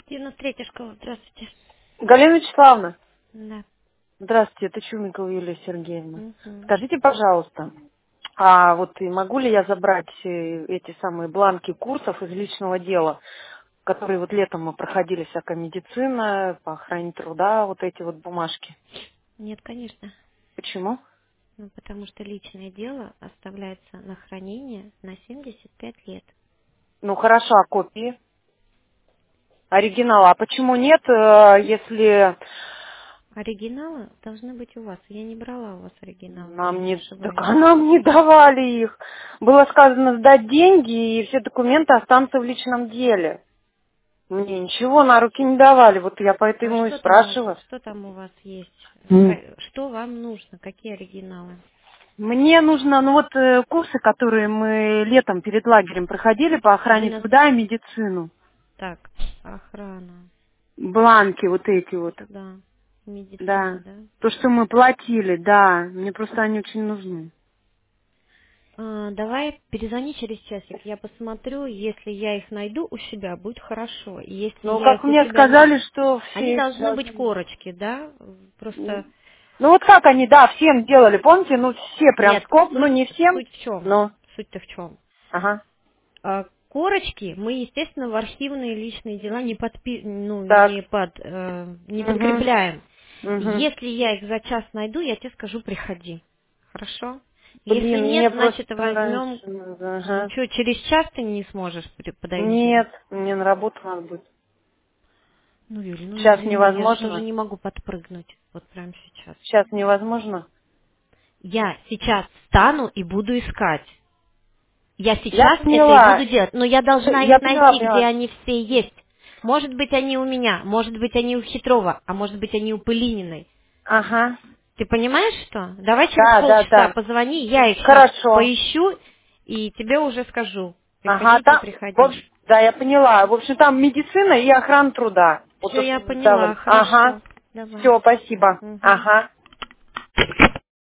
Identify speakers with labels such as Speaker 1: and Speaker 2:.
Speaker 1: 93-я школа, здравствуйте.
Speaker 2: Галина Вячеславовна,
Speaker 1: Да.
Speaker 2: здравствуйте, это Чумикова Юлия Сергеевна.
Speaker 1: Угу.
Speaker 2: Скажите, пожалуйста, а вот и могу ли я забрать эти самые бланки курсов из личного дела, которые вот летом мы проходили, всякая медицина, по охране труда, вот эти вот бумажки?
Speaker 1: Нет, конечно.
Speaker 2: Почему?
Speaker 1: Ну, потому что личное дело оставляется на хранение на 75 лет.
Speaker 2: Ну хорошо, а копии? Оригинала. А почему нет, если
Speaker 1: Оригиналы должны быть у вас. Я не брала у вас оригиналы, если
Speaker 2: нам
Speaker 1: не
Speaker 2: не, так
Speaker 1: ошибаюсь.
Speaker 2: а нам не давали их? Было сказано сдать деньги, и все документы останутся в личном деле. Мне ничего на руки не давали, вот я
Speaker 1: А
Speaker 2: поэтому и
Speaker 1: что там
Speaker 2: спрашиваю.
Speaker 1: что там у вас есть?
Speaker 2: М.
Speaker 1: Что вам нужно? Какие оригиналы?
Speaker 2: Мне нужно, ну вот курсы, которые мы летом перед лагерем проходили по
Speaker 1: Вы
Speaker 2: охране
Speaker 1: нас...
Speaker 2: труда и медицину.
Speaker 1: Так, охрана.
Speaker 2: Бланки вот эти вот,
Speaker 1: Да. Медицина,
Speaker 2: да.
Speaker 1: да?
Speaker 2: То, что мы платили, да. Мне просто они очень нужны.
Speaker 1: Давай перезвони через часик. Я посмотрю, если я их найду у себя, будет хорошо. И если
Speaker 2: Но
Speaker 1: я
Speaker 2: как
Speaker 1: их у
Speaker 2: мне
Speaker 1: себя
Speaker 2: сказали, что
Speaker 1: они
Speaker 2: все
Speaker 1: должны быть
Speaker 2: должны...
Speaker 1: корочки, да? Просто
Speaker 2: Ну вот как они, да, всем делали, помните? Ну все прям
Speaker 1: нет,
Speaker 2: скоп, ну
Speaker 1: суть,
Speaker 2: не всем,
Speaker 1: суть в чем?
Speaker 2: но...
Speaker 1: Суть-то в чем?
Speaker 2: Ага,
Speaker 1: Корочки мы, естественно, в архивные личные дела
Speaker 2: так.
Speaker 1: не
Speaker 2: Угу,
Speaker 1: прикрепляем.
Speaker 2: угу.
Speaker 1: Если я их за час найду, я тебе скажу, приходи. Хорошо? Если
Speaker 2: Блин,
Speaker 1: нет,
Speaker 2: мне просто
Speaker 1: значит возьмем.
Speaker 2: раньше надо,
Speaker 1: Ну
Speaker 2: ага.
Speaker 1: что, через час ты не сможешь подойти?
Speaker 2: Нет, мне на работу надо будет.
Speaker 1: Ну, Юля, ну
Speaker 2: Сейчас
Speaker 1: извини, я же тоже
Speaker 2: невозможно?
Speaker 1: не могу подпрыгнуть вот прямо сейчас.
Speaker 2: Сейчас невозможно?
Speaker 1: Я сейчас встану и буду искать. Я
Speaker 2: Я
Speaker 1: сейчас это и буду
Speaker 2: поняла.
Speaker 1: делать, но я должна
Speaker 2: Я
Speaker 1: их
Speaker 2: поняла,
Speaker 1: найти, где
Speaker 2: поняла.
Speaker 1: они все есть. Может быть, они у меня, может быть, они у Хитрова, а может быть, они у Пылининой.
Speaker 2: Ага.
Speaker 1: Ты понимаешь что? Давай через
Speaker 2: Да, да,
Speaker 1: полчаса
Speaker 2: да.
Speaker 1: позвони, я их сейчас
Speaker 2: Хорошо.
Speaker 1: поищу и тебе уже скажу.
Speaker 2: Ага,
Speaker 1: Приходите,
Speaker 2: там, в
Speaker 1: приходите.
Speaker 2: общем, да, я поняла. В общем, там медицина и охрана труда. Вот
Speaker 1: Все,
Speaker 2: то, что
Speaker 1: я
Speaker 2: вы
Speaker 1: поняла,
Speaker 2: давали. Ага.
Speaker 1: хорошо. Давай.
Speaker 2: Все, спасибо.
Speaker 1: Мгм.
Speaker 2: Ага.